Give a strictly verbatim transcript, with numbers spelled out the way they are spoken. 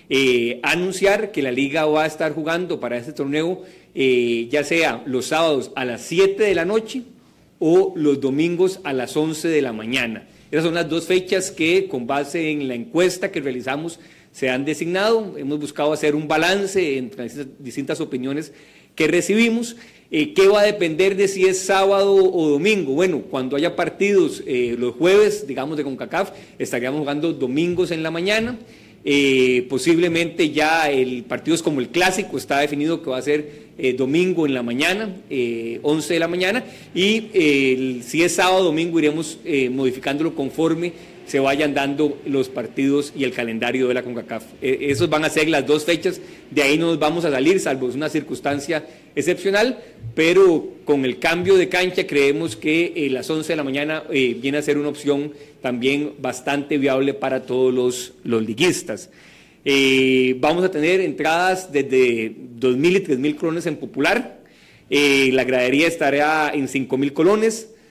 eh, anunciar que la liga va a estar jugando para este torneo, eh, ya sea los sábados a las siete de la noche o los domingos a las once de la mañana. Esas son las dos fechas que, con base en la encuesta que realizamos, se han designado. Hemos buscado hacer un balance entre las distintas opiniones que recibimos. Eh, ¿Qué va a depender de si es sábado o domingo? Bueno, cuando haya partidos eh, los jueves, digamos, de CONCACAF, estaríamos jugando domingos en la mañana. Eh, posiblemente ya el partido es como el clásico, está definido que va a ser eh, domingo en la mañana, eh, once de la mañana, y eh, el, si es sábado o domingo iremos eh, modificándolo conforme se vayan dando los partidos y el calendario de la CONCACAF. Eh, esos van a ser las dos fechas, de ahí no nos vamos a salir, salvo es una circunstancia excepcional, pero con el cambio de cancha creemos que eh, las once de la mañana eh, viene a ser una opción también bastante viable para todos los, los liguistas. Eh, vamos a tener entradas desde dos mil y tres mil colones en popular, eh, la gradería estará en cinco mil colones,